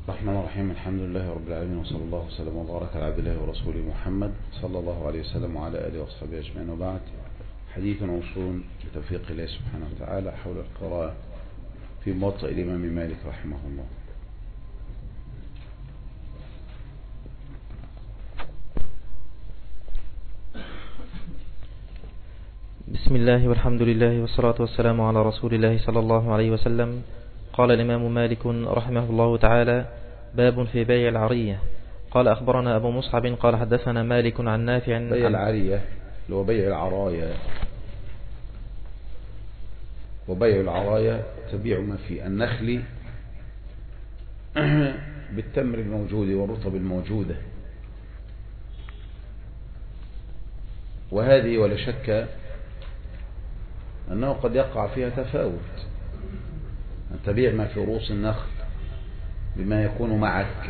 الرحمن الرحيم. الحمد لله رب العالمين، وصلى الله وسلم وبارك على عبد الله ورسوله محمد صلى الله عليه وسلم وعلى آله وصحبه أجمعين، وبعد. حديث موصول بتوفيق الله سبحانه وتعالى حول القراءة في موطأ الإمام مالك رحمه الله. بسم الله والحمد لله والصلاة والسلام على رسول الله صلى الله عليه وسلم. قال الإمام مالك رحمه الله تعالى: باب في بيع العرية. قال أخبرنا أبو مصعب قال حدثنا مالك عن نافع. بيع العرية اللي هو بيع العرايا، وبيع العرايا تبيع ما في النخل بالتمر الموجود والرطب الموجودة، وهذه ولا شك أنه قد يقع فيها تفاوت، أن تبيع ما في رؤوس النخل بما يكون معك،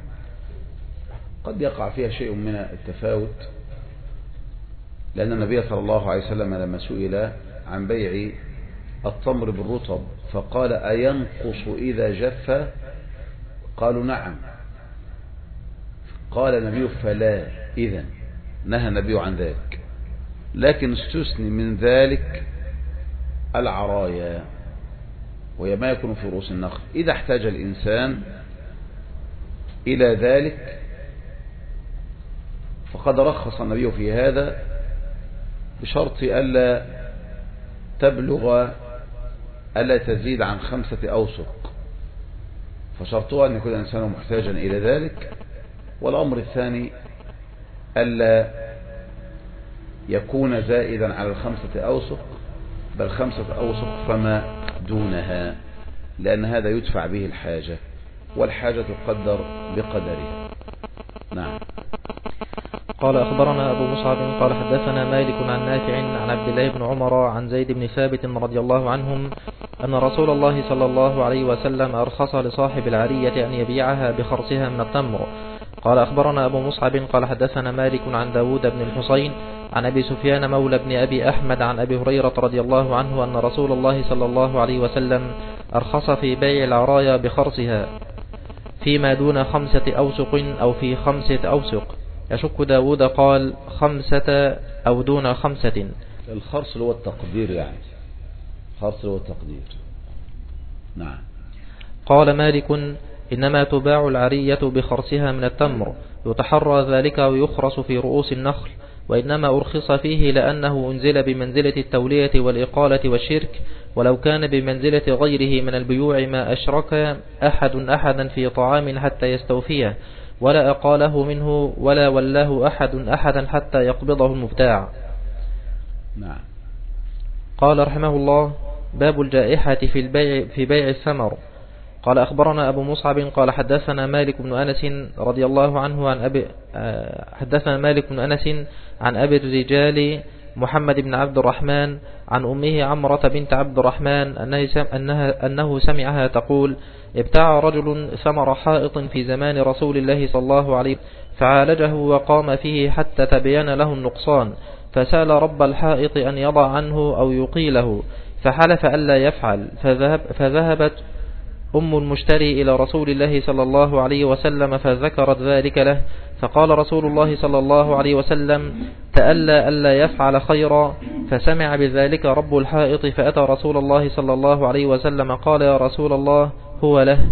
قد يقع فيها شيء من التفاوت، لأن النبي صلى الله عليه وسلم لما سئل عن بيع التمر بالرطب فقال: أينقص إذا جف؟ قالوا: نعم. قال النبي: فلا. إذن نهى النبي عن ذلك، لكن استثني من ذلك العرايا، وهي ما يكون في رؤوس النخل. إذا احتاج الإنسان إلى ذلك فقد رخص النبي في هذا، بشرط ألا تبلغ، ألا تزيد عن 5 أوسق، فشرطها أن يكون الإنسان محتاجا إلى ذلك. والأمر الثاني ألا يكون زائدا على 5 أوسق، بل 5 أوسق فما دونها، لأن هذا يدفع به الحاجة، والحاجة تقدر بقدرها. نعم. قال أخبرنا أبو مصعب قال حدثنا مالك عن نافع عن عبد الله بن عمر عن زيد بن ثابت رضي الله عنهم أن رسول الله صلى الله عليه وسلم أرخص لصاحب العرية أن يبيعها بخرصها من التمر. قال أخبرنا أبو مصعب قال حدثنا مالك عن داود بن الحصين عن أبي سفيان مولى بن أبي أحمد عن أبي هريرة رضي الله عنه أن رسول الله صلى الله عليه وسلم أرخص في بيع العرايا بخرصها فيما دون 5 أوسق أو في 5 أوسق. يشك داود قال 5 أو دون 5. الخرص اللي هو التقدير، يعني الخرص اللي هو التقدير. نعم. قال مالك: إنما تباع العرية بخرصها من التمر، يتحرى ذلك ويخرص في رؤوس النخل، وإنما أرخص فيه لأنه أنزل بمنزلة التولية والإقالة والشرك، ولو كان بمنزلة غيره من البيوع ما أشرك أحدا في طعام حتى يستوفيه، ولا أقاله منه ولا ولاه أحدا حتى يقبضه المبتاع. نعم. قال رحمه الله: باب الجائحة في بيع الثمر. قال أخبرنا أبو مصعب قال حدثنا مالك بن أنس رضي الله عنه حدثنا مالك بن أنس عن أبي الرجال محمد بن عبد الرحمن عن أمه عمرة بنت عبد الرحمن أنه سمعها تقول: ابتاع رجل ثمر حائط في زمان رسول الله صلى الله عليه وسلم فعالجه وقام فيه حتى تبين له النقصان، فسأل رب الحائط أن يضع عنه أو يقيله، فحلف ألا يفعل، فذهبت أم المشتري إلى رسول الله صلى الله عليه وسلم فذكرت ذلك له، فقال رسول الله صلى الله عليه وسلم: تألى ألا يفعل خيرا. فسمع بذلك رب الحائط فأتى رسول الله صلى الله عليه وسلم قال: يا رسول الله، هو له.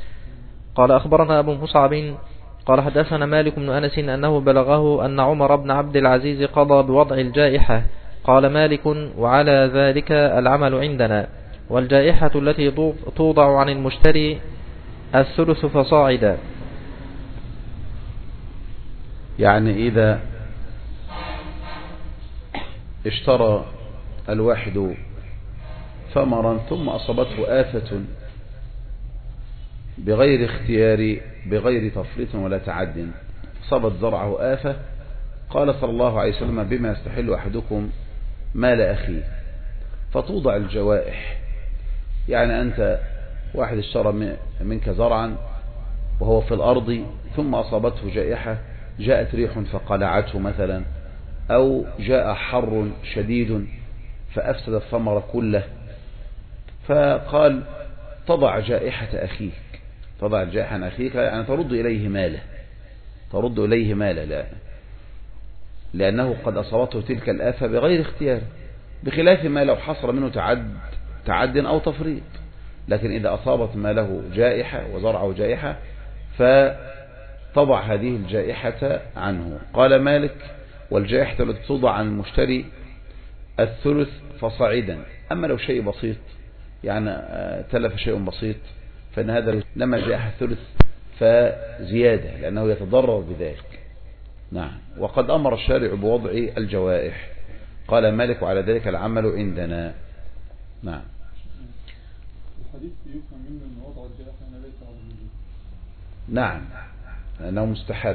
قال أخبرنا أبو مصعب قال حدثنا مالك بن أنس أنه بلغه أن عمر بن عبد العزيز قضى بوضع الجائحة. قال مالك: وعلى ذلك العمل عندنا، والجائحة التي توضع عن المشتري 1/3 فصاعدا. يعني إذا اشترى الواحد ثمرا ثم أصابته آفة بغير اختيار، بغير تفريط ولا تعد، صابت زرعه آفة، قال صلى الله عليه وسلم: بما يستحل أحدكم مال أخيه، فتوضع الجوائح. يعني أنت واحد اشترى منك زرعا وهو في الأرض، ثم أصابته جائحة، جاءت ريح فقلعته مثلا، أو جاء حر شديد فأفسد الثمر كله، فقال: تضع جائحة أخيك، تضع الجائحة عن أخيك يعني ترد إليه ماله لا، لأنه قد أصابته تلك الآفة بغير اختيار، بخلاف ما لو حصل منه تعد أو تفريط. لكن إذا أصابت ماله جائحة وزرعه جائحة فتضع هذه الجائحة عنه. قال مالك: والجائحة التي توضع عن المشتري الثلث فصاعدا. أما لو شيء بسيط يعني تلف شيء بسيط فإن هذا لما جائحة الثلث فزيادة لأنه يتضرر بذلك. نعم. وقد أمر الشارع بوضع الجوائح. قال مالك: وعلى ذلك العمل عندنا. نعم. الحديث يفهم منه أن وضع الجائحة ليس على الوجوب. نعم، لأنه مستحب.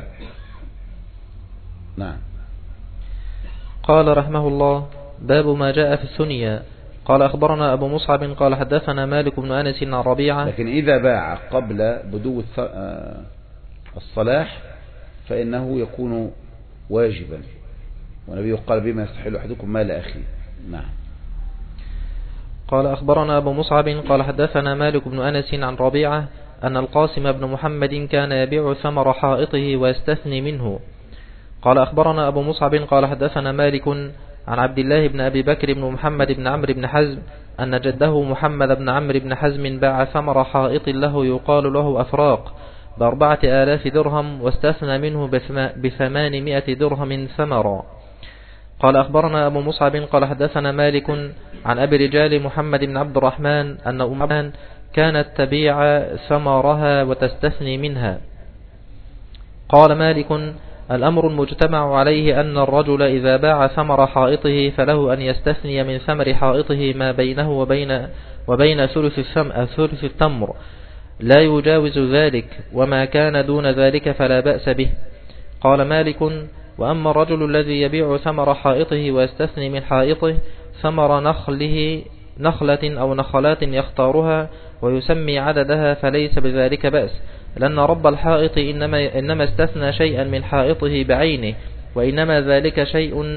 نعم. قال رحمه الله: باب ما جاء في الثنيا. قال أخبرنا أبو مصعب قال حدثنا مالك بن أنس عن ربيعة. لكن إذا باع قبل بدو الصلاح فإنه يكون واجبا، والنبي قال: بما يستحل أحدكم مال أخيه. نعم. قال أخبرنا أبو مصعب قال حدثنا مالك بن أنس عن ربيعة أن القاسم بن محمد كان يبيع ثمر حائطه ويستثني منه. قال أخبرنا أبو مصعب قال حدثنا مالك عن عبد الله بن أبي بكر بن محمد بن عمرو بن حزم أن جده محمد بن عمرو بن حزم باع ثمر حائط له يقال له أفراق ب4,000 درهم واستثنى منه ب800 درهم ثمرا. قال أخبرنا أبو مصعب قال حدثنا مالك عن أبي رجال محمد بن عبد الرحمن أن أمان كانت تبيع ثمرها وتستثني منها. قال مالك: الأمر المجتمع عليه أن الرجل إذا باع ثمر حائطه فله أن يستثني من ثمر حائطه ما بينه وبين ثلث التمر لا يجاوز ذلك، وما كان دون ذلك فلا بأس به. قال مالك: وأما الرجل الذي يبيع ثمر حائطه ويستثني من حائطه ثمر نخلة أو نخلات يختارها ويسمي عددها فليس بذلك بأس، لأن رب الحائط إنما استثنى شيئا من حائطه بعينه، وإنما ذلك شيء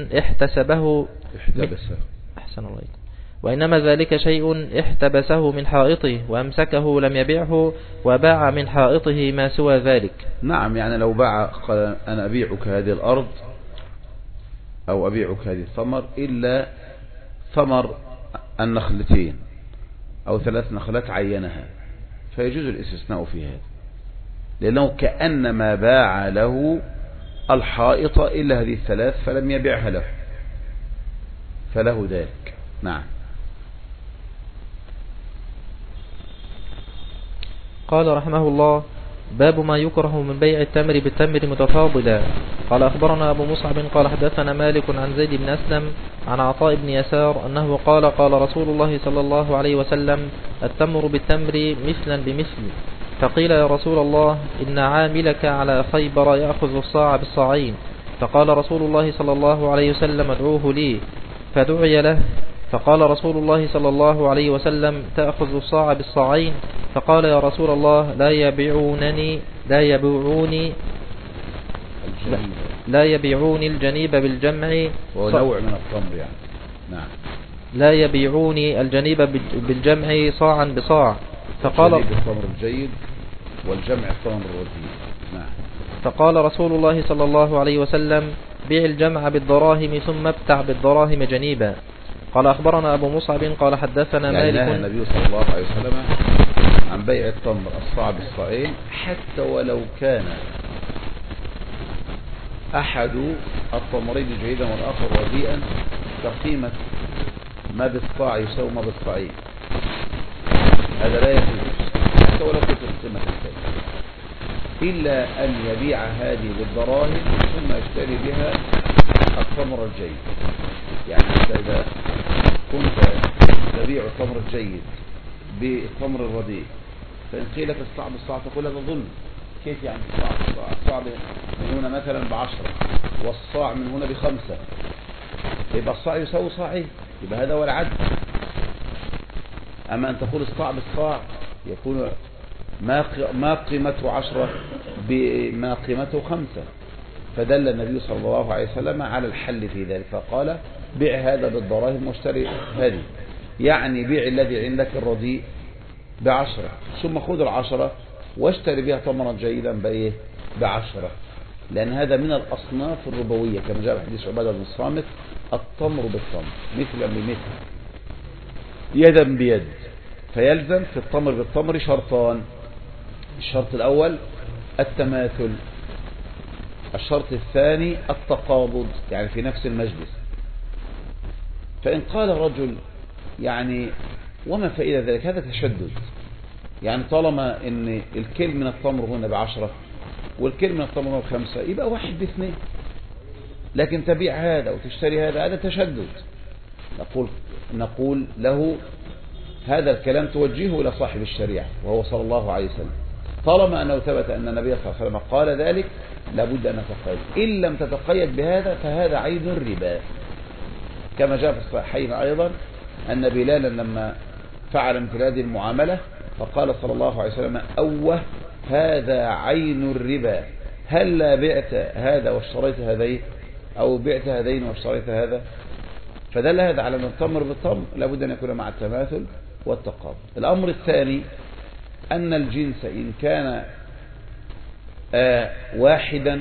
احتبسه من حائطه وأمسكه لم يبيعه وباع من حائطه ما سوى ذلك. نعم. يعني لو باع قال: أنا أبيعك هذه الأرض أو أبيعك هذه الثمر إلا ثمر النخلتين أو 3 نخلات عينها، فيجوز الاستثناء في هذا، لأنه كأنما باع له الحائط إلا هذه 3 فلم يبيعها له، فله ذلك. نعم. قال رحمه الله: باب ما يكره من بيع التمر بالتمر متفاضلا. قال أخبرنا أبو مصعب قال حدثنا مالك عن زيد بن أسلم عن عطاء بن يسار أنه قال: قال رسول الله صلى الله عليه وسلم: التمر بالتمر مثلا بمثل. فقيل: يا رسول الله، إن عاملك على خيبر يأخذ الصاع بالصاعين. فقال رسول الله صلى الله عليه وسلم: ادعوه لي. فدعي له، فقال رسول الله صلى الله عليه وسلم: تأخذ الصاع بالصاعين؟ فقال: يا رسول الله، لا يبيعوني الجنيب بالجمع، ونوع من التمر يعني. نعم. لا يبيعوني الجنيب بالجمع صاعا بصاع. فقال: التمر الجيد والجمع التمر الرديء. نعم. فقال رسول الله صلى الله عليه وسلم: بيع الجمع بالدراهم ثم ابتع بالدراهم جنيبا. قال أخبرنا أبو مصعب قال حدثنا يعني مالك. النبي صلى الله عليه وسلم عن بيع التمر الصاع بالصاعين، حتى ولو كان أحد التمرين جيدا والآخر رديئا، فقيمة ما بالصاع يساوي ما بالصاعين، هذا لا يجوز حتى ولو كنت القيمة الثانية، إلا أن يبيع هذه بالدراهم ثم يشتري بها التمر الجيد. يعني إذا كنت تبيع التمر الجيد بالتمر الرديء، فإن قيل لك الصاع بالصاع تقول هذا ظلم. كيف يعني الصاع من هنا مثلا ب10 والصاع من هنا ب5، يبقى الصاع يساوي صاعين، يبقى هذا هو العدل. أما أن تقول الصاع بالصاع يكون ما قيمته 10 بما قيمته 5، فدل النبي صلى الله عليه وسلم على الحل في ذلك، فقال: بيع هذا بالدراهم واشتري هذه. يعني بيع الذي عندك الرديء ب10 ثم خذ 10 واشتري بها تمرا جيدا بإيه؟ ب10، لأن هذا من الأصناف الربوية كما جاء في حديث عبادة بن الصامت: التمر بالتمر مثلا بمثل يدا بيد. فيلزم في التمر بالتمر شرطان: الشرط الأول التماثل، الشرط الثاني التقابض، يعني في نفس المجلس. فإن قال رجل يعني وما فائدة ذلك؟ هذا تشدد. يعني طالما ان الكيل من التمر هنا ب10 والكيل من التمر هنا ب5 يبقى 1 ب2، لكن تبيع هذا وتشتري هذا تشدد. نقول له هذا الكلام توجهه إلى صاحب الشريعة وهو صلى الله عليه وسلم. طالما أنه ثبت أن النبي صلى الله عليه وسلم قال ذلك لابد أن نتقيد. إن لم تتقيد بهذا فهذا عين الربا، كما جاء في الصحيحين أيضا أن بلالا لما فعل مثل هذه المعاملة فقال صلى الله عليه وسلم: أوه هذا عين الربا، هل لا بعت هذا واشتريت هذين، أو بعت هذين واشتريت هذا؟ فدل هذا على أن التمر بالتمر لابد أن يكون مع التماثل والتقابض. الأمر الثاني أن الجنس إن كان واحدا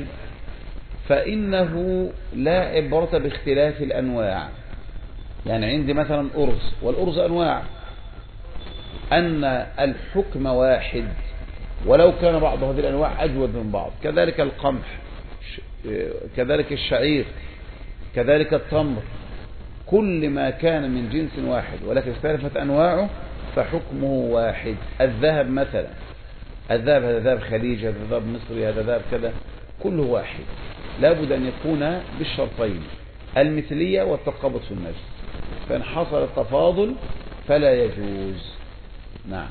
فإنه لا عبرة باختلاف الأنواع. يعني عندي مثلا أرز، والأرز أنواع، أن الحكم واحد ولو كان بعض هذه الأنواع أجود من بعض. كذلك القمح، كذلك الشعير، كذلك التمر، كل ما كان من جنس واحد ولكن اختلفت أنواعه فحكمه واحد. الذهب مثلا، الذهب هذا ذهب خليج، هذا ذهب مصري، هذا ذهب كذا، كله واحد. لابد أن يكون بالشرطين: المثلية والتقابض في المجلس. فإن حصل التفاضل فلا يجوز. نعم.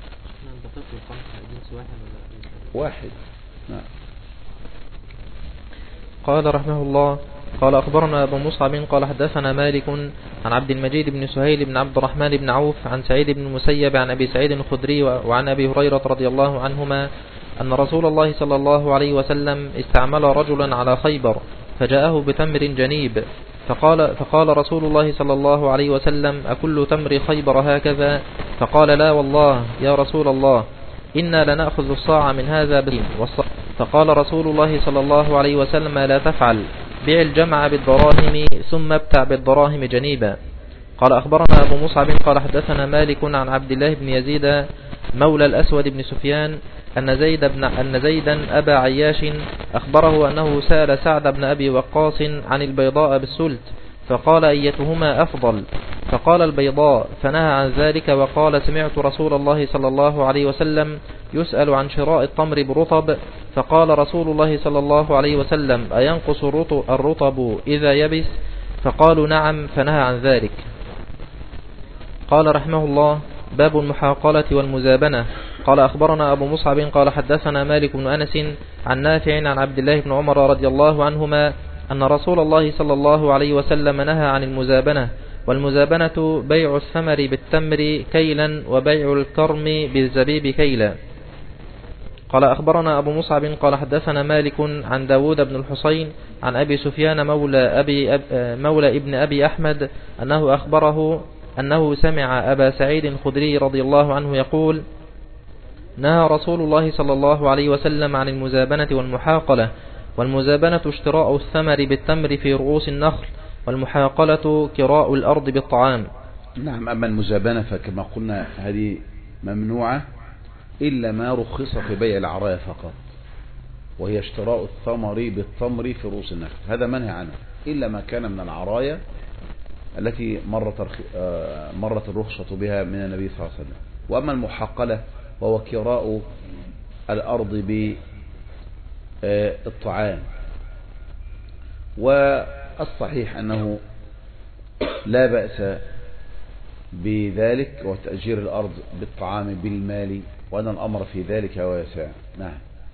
واحد. نعم. قال رحمه الله: قال أخبرنا أبو مصعب قال حدثنا مالك عن عبد المجيد بن سهيل بن عبد الرحمن بن عوف عن سعيد بن المسيب عن أبي سعيد الخدري وعن أبي هريرة رضي الله عنهما أن رسول الله صلى الله عليه وسلم استعمل رجلا على خيبر فجاءه بتمر جنيب، فقال رسول الله صلى الله عليه وسلم: أكل تمر خيبر هكذا؟ فقال: لا والله يا رسول الله، إنا لنأخذ الصاع من هذا بالدين. فقال رسول الله صلى الله عليه وسلم: لا تفعل، بيع الجمع بالدراهم ثم ابتع بالدراهم جنيبا. قال أخبرنا أبو مصعب قال حدثنا مالك عن عبد الله بن يزيد مولى الأسود بن سفيان أن زيدا أبا عياش أخبره أنه سأل سعد بن أبي وقاص عن البيضاء بالسلت، فقال: أيتهما أفضل؟ فقال: البيضاء، فنهى عن ذلك وقال: سمعت رسول الله صلى الله عليه وسلم يسأل عن شراء التمر برطب، فقال رسول الله صلى الله عليه وسلم: أينقص الرطب إذا يبس؟ فقالوا: نعم، فنهى عن ذلك. قال رحمه الله: باب المحاقلة والمزابنة. قال أخبرنا أبو مصعب قال حدثنا مالك بن أنس عن نافع عن عبد الله بن عمر رضي الله عنهما أن رسول الله صلى الله عليه وسلم نهى عن المزابنة. والمزابنة بيع الثمر بالتمر كيلا وبيع الكرم بالزبيب كيلا. قال أخبرنا أبو مصعب قال حدثنا مالك عن داود بن الحصين عن أبي سفيان مولى ابن أبي أحمد أنه أخبره أنه سمع أبا سعيد الخدري رضي الله عنه يقول: نهى رسول الله صلى الله عليه وسلم عن المزابنة والمحاقلة. والمزابنة اشتراء الثمر بالتمر في رؤوس النخل، والمحاقلة كراء الأرض بالطعام. نعم. أما المزابنة فكما قلنا هذه ممنوعة إلا ما رخص في بيع العرايا فقط، وهي اشتراء الثمر بالتمر في رؤوس النخل، هذا منهي عنه إلا ما كان من العرايا التي مرت الرخصة بها من النبي صلى الله عليه وسلم. وأما المحاقلة وهو كراء الأرض بالطعام، والصحيح أنه لا بأس بذلك وتأجير الأرض بالطعام بالمال، وأن الأمر في ذلك واسع. نعم.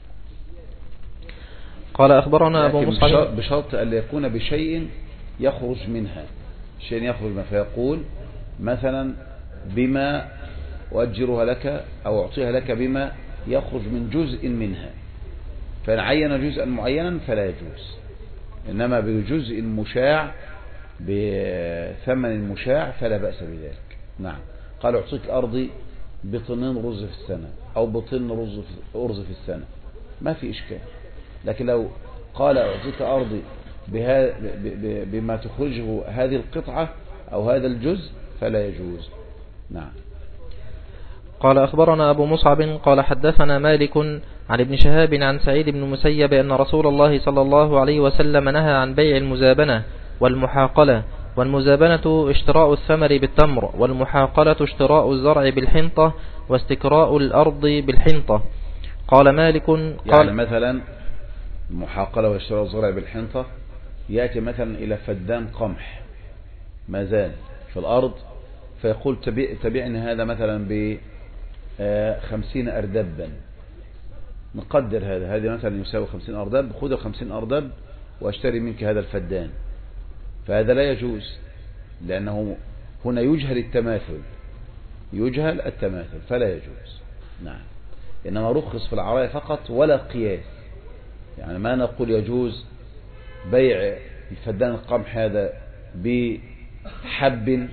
قال أخبرنا أبو مصعب بشرط أن يكون بشيء يخرج منها، شيء يخرج منها، فيقول مثلا بما أؤجرها لك أو أعطيها لك بما يخرج من جزء منها، فإن عين جزءا معينا فلا يجوز، إنما بجزء مشاع بثمن مشاع فلا بأس بذلك. نعم. قال: أعطيك أرضي بطنين رز في السنة أو بطن أرز في السنة ما في إشكال. لكن لو قال أعطيك أرضي بما تخرجه هذه القطعة أو هذا الجزء فلا يجوز. نعم. قال أخبرنا أبو مصعب قال حدثنا مالك عن ابن شهاب عن سعيد بن المسيب أن رسول الله صلى الله عليه وسلم نهى عن بيع المزابنة والمحاقلة. والمزابنة اشتراء الثمر بالتمر، والمحاقلة اشتراء الزرع بالحنطة، واستكراء الأرض بالحنطة. قال مالك يعني مثلا المحاقلة واشتراء الزرع بالحنطة يأتي مثلا إلى فدان قمح ما زال في الأرض فيقول تبعني هذا مثلا ب50 أردبا، نقدر هذا مثلا يساوي 50 أردب، خذ 50 أردب واشتري منك هذا الفدان. فهذا لا يجوز لأنه هنا يجهل التماثل فلا يجوز. نعم. إنما رخص في العراية فقط ولا قياس، يعني ما نقول يجوز بيع الفدان القمح هذا بحب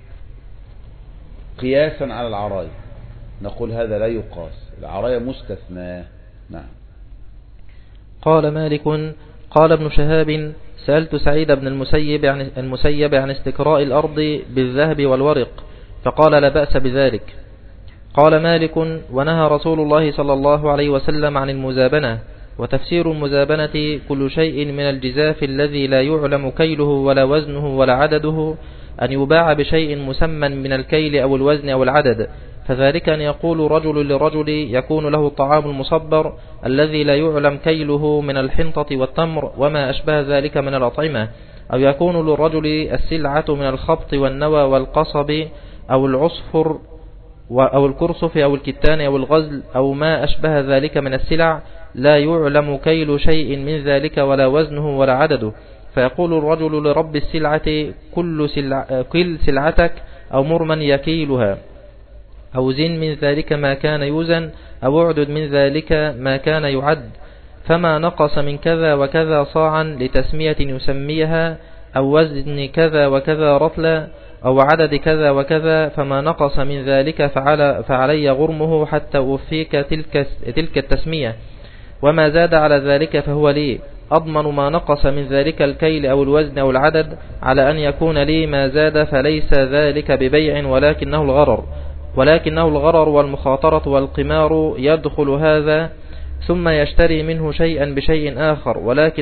قياسا على العراية، نقول هذا لا يقاس، العراية مستثنى. نعم. قال مالك قال ابن شهاب سألت سعيد بن المسيب عن استكراء الأرض بالذهب والورق فقال لا بأس بذلك. قال مالك ونهى رسول الله صلى الله عليه وسلم عن المزابنة. وتفسير المزابنة كل شيء من الجزاف الذي لا يعلم كيله ولا وزنه ولا عدده أن يباع بشيء مسمى من الكيل أو الوزن أو العدد، فذلك أن يقول رجل لرجل يكون له الطعام المصبر الذي لا يعلم كيله من الحنطة والتمر وما أشبه ذلك من الأطعمة، أو يكون للرجل السلعة من الخبط والنوى والقصب أو العصفر أو الكرصف أو الكتان أو الغزل أو ما أشبه ذلك من السلع لا يعلم كيل شيء من ذلك ولا وزنه ولا عدده، فيقول الرجل لرب السلعة كل سلعتك أو مر من يكيلها، أو زن من ذلك ما كان يوزن، أو اعدد من ذلك ما كان يعد، فما نقص من كذا وكذا صاعا لتسمية يسميها، أو وزن كذا وكذا رطلا، أو عدد كذا وكذا، فما نقص من ذلك فعلي غرمه حتى أوفيك تلك التسمية، وما زاد على ذلك فهو لي، أضمن ما نقص من ذلك الكيل أو الوزن أو العدد على أن يكون لي ما زاد، فليس ذلك ببيع ولكنه الغرر والمخاطرة والقمار يدخل هذا، ثم يشتري منه شيئا بشيء آخر،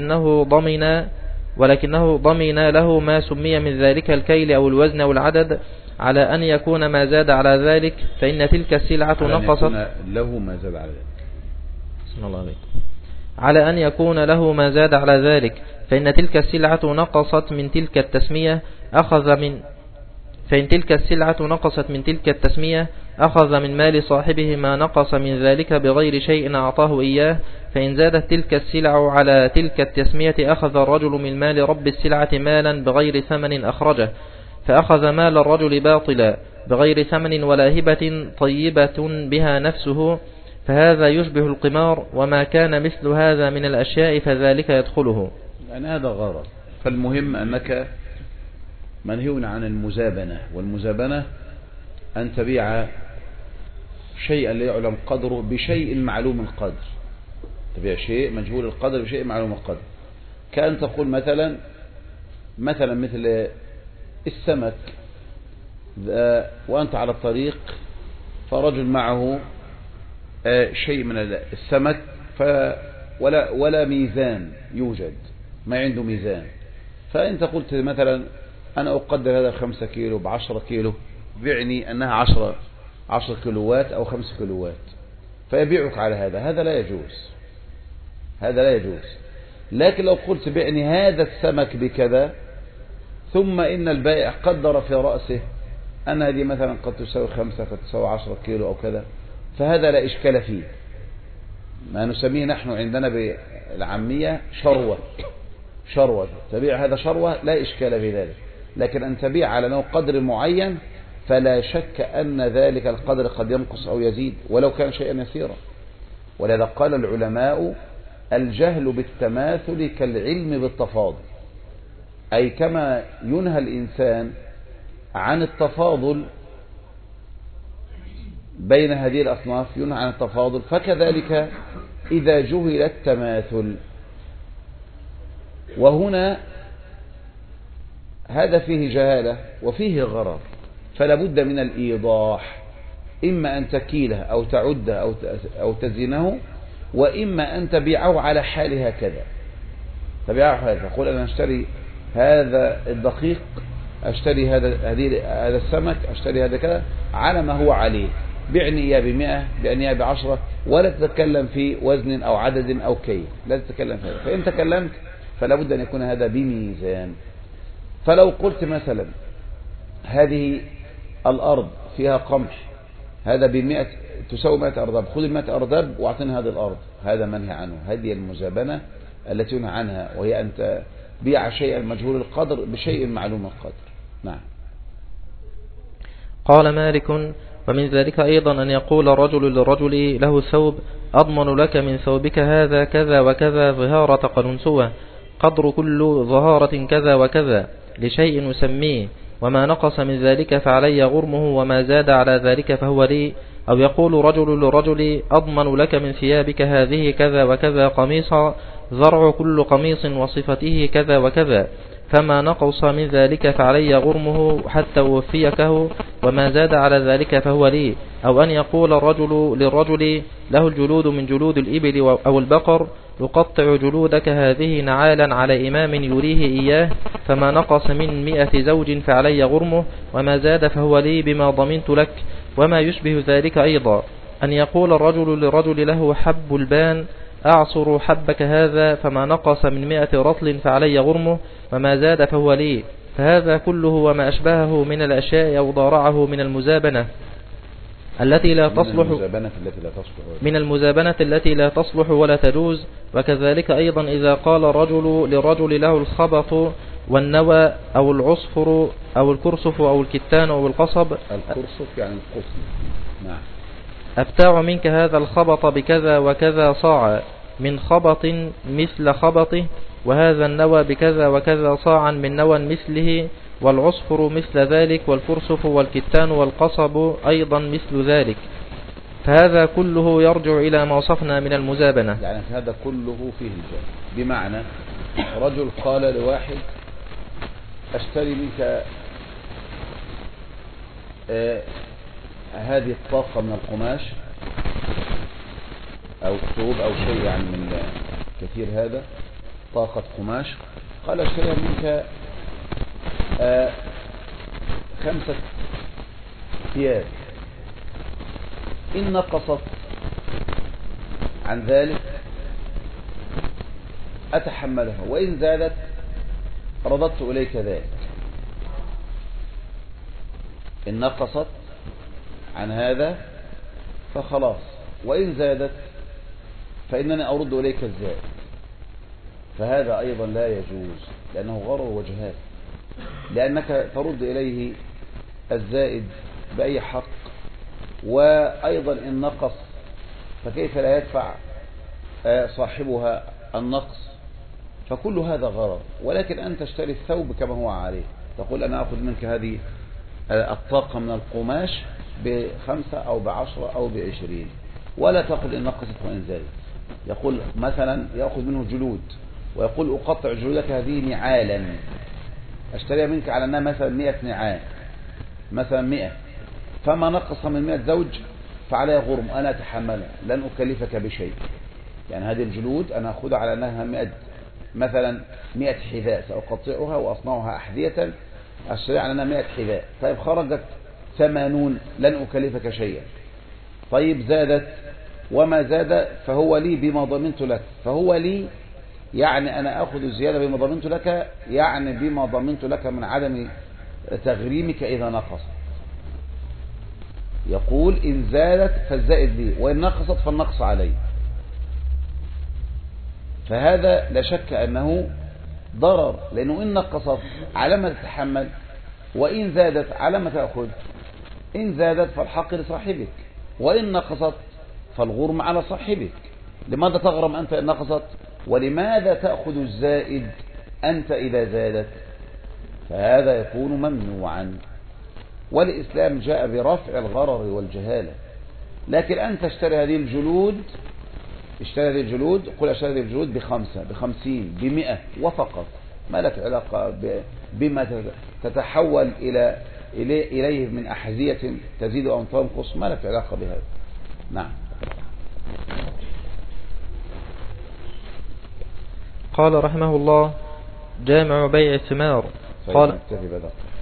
ولكنه ضمن له ما سمي من ذلك الكيل أو الوزن أو العدد على أن يكون ما زاد على ذلك، فإن تلك السلعة نقصت له ما زاد على ذلك. بسم الله عليكم. على أن يكون له ما زاد على ذلك، فإن تلك السلعة نقصت من تلك التسمية أخذ من مال صاحبه ما نقص من ذلك بغير شيء أعطاه إياه، فإن زادت تلك السلع على تلك التسمية أخذ الرجل من مال رب السلعة مالا بغير ثمن أخرجه، فأخذ مال الرجل باطلا بغير ثمن ولا هبة طيبة بها نفسه، فهذا يشبه القمار، وما كان مثل هذا من الأشياء فذلك يدخله. يعني هذا غرض. فالمهم أنك منهي عن المزابنة، والمزابنة أن تبيع شيئا لا يعلم قدره بشيء معلوم القدر، تبيع شيء مجهول القدر بشيء معلوم القدر، كأن تقول مثلا مثل السمك، وأنت على الطريق فرجل معه شيء من السمك ولا ميزان يوجد، ما عنده ميزان، فأنت قلت مثلا أنا أقدر هذا 5 كيلو ب10 كيلو، بعني أنها 10 كيلوات أو 5 كيلوات، فيبيعك على هذا لا يجوز. لكن لو قلت بعني هذا السمك بكذا، ثم إن البائع قدر في رأسه أن هذه مثلا قد تساوي 5 قد تساوي 10 كيلو أو كذا، فهذا لا إشكال فيه، ما نسميه نحن عندنا بالعامية شروة، تبيع هذا شروة لا إشكال في ذلك. لكن أن تبيع على نوع قدر معين فلا شك أن ذلك القدر قد ينقص أو يزيد ولو كان شيئا يسيرا. ولذا قال العلماء الجهل بالتماثل كالعلم بالتفاضل، أي كما ينهى الإنسان عن التفاضل بين هذه الأصناف ينهى عن التفاضل. فكذلك إذا جهل التماثل، وهنا هذا فيه جهالة وفيه غرر، فلا بد من الإيضاح، إما أن تكيله أو تعده أو تزينه، وإما أن تبيعه على حال هكذا. تبيعه هذا، تقول أنا أشتري هذا الدقيق، أشتري هذا السمك، أشتري هذا كذا على ما هو عليه، بعني إياه ب100، بعني إياه ب10، ولا تتكلم في وزن أو عدد أو كيل، لا تتكلم في هذا. فإن تكلمت فلا بد أن يكون هذا بميزان. فلو قلت مثلا هذه الأرض فيها قمح، هذا ب100 تساوي 100 أرداب، خذ 100 أرداب واعطني هذه الأرض، هذا منهي عنه. هذه المزابنة التي ينهى عنها، وهي أن تبيع شيئا مجهول القدر بشيء معلوم القدر. نعم. قال مالك: ومن ذلك أيضا أن يقول الرجل للرجل له ثوب: أضمن لك من ثوبك هذا كذا وكذا ظهارة قلنسوة، قدر كل ظهارة كذا وكذا، لشيء نسميه، وما نقص من ذلك فعلي غرمه، وما زاد على ذلك فهو لي. أو يقول رجل لرجل: أضمن لك من ثيابك هذه كذا وكذا قميصا، زرع كل قميص وصفته كذا وكذا، فما نقص من ذلك فعلي غرمه حتى وفيكه، وما زاد على ذلك فهو لي. أو أن يقول الرجل للرجل له الجلود من جلود الإبل أو البقر: يقطع جلودك هذه نعالا على إمام يريه إياه، فما نقص من 100 زوج فعلي غرمه، وما زاد فهو لي بما ضمنت لك. وما يشبه ذلك أيضا أن يقول الرجل للرجل له حب البان: أعصر حبك هذا، فما نقص من 100 رطل فعلي غرمه، وما زاد فهو لي. فهذا كله وما أشبهه من الأشياء أو ضارعه من المزابنة التي لا تصلح، من المزابنة التي لا تصلح ولا تجوز. وكذلك أيضا إذا قال الرجل للرجل له الخبط والنوى أو العصفر أو الكرسف أو الكتان أو القصب. الكرسف يعني القصن. نعم. أبتاع منك هذا الخبط بكذا وكذا صاعا من خبط مثل خبطه، وهذا النوى بكذا وكذا صاعا من نوى مثله، والعصفر مثل ذلك، والكرسف والكتان والقصب أيضا مثل ذلك. فهذا كله يرجع إلى ما وصفنا من المزابنة. يعني هذا كله فيه الجهل. بمعنى رجل قال لواحد: أشتري منك هذه الطاقة من القماش أو ثوب أو شيء يعني من كثير، هذا طاقة قماش. قال: اشتريها منك 5 ثياب، إن نقصت عن ذلك أتحملها، وإن زادت رددت إليك ذلك. إن نقصت عن هذا فخلاص، وإن زادت فإنني أرد إليك الزائد. فهذا أيضا لا يجوز، لأنه غرر وجهال، لأنك ترد إليه الزائد بأي حق، وأيضا إن نقص فكيف لا يدفع صاحبها النقص، فكل هذا غرر. ولكن أنت تشتري الثوب كما هو عليه، تقول: أنا أخذ منك هذه الطاقة من القماش ب5 أو ب10 أو ب20، ولا تقل إن نقصت وإن زادت. يقول مثلا يأخذ منه جلود ويقول: أقطع جلودك هذه نعالا، أشتريها منك على أنها مثلا 100 نعال، مثلا 100، فما نقص من 100 زوج فعليها غرم، أنا أتحملها، لن أكلفك بشيء. يعني هذه الجلود أنا أخذها على أنها 100 مثلا 100 حذاء، سأقطعها وأصنعها أحذية، أشتريها على أنها 100 حذاء. طيب خرجت 80، لن أكلفك شيئا. طيب زادت، وما زاد فهو لي بما ضمنت لك. فهو لي يعني أنا أخذ الزيادة بما ضمنت لك، يعني بما ضمنت لك من عدم تغريمك إذا نقص. يقول: إن زادت فالزائد لي، وإن نقصت فالنقص علي. فهذا لا شك أنه ضرر، لأنه إن نقصت على ما تتحمل، وإن زادت على ما تأخذ. إن زادت فالحق لصاحبك، وإن نقصت فالغرم على صاحبك. لماذا تغرم أنت إن نقصت؟ ولماذا تأخذ الزائد أنت إذا زادت؟ فهذا يكون ممنوعا. والإسلام جاء برفع الغرر والجهالة، لكن أنت اشتري هذه الجلود، قل اشتري هذه الجلود ب5 ب50 ب100 وفقط، ما لك علاقة بما تتحول إليه من أحذية تزيد أو تنقص، ما لك علاقة بهذا. نعم. قال رحمه الله: جامع بيع الثمار. قال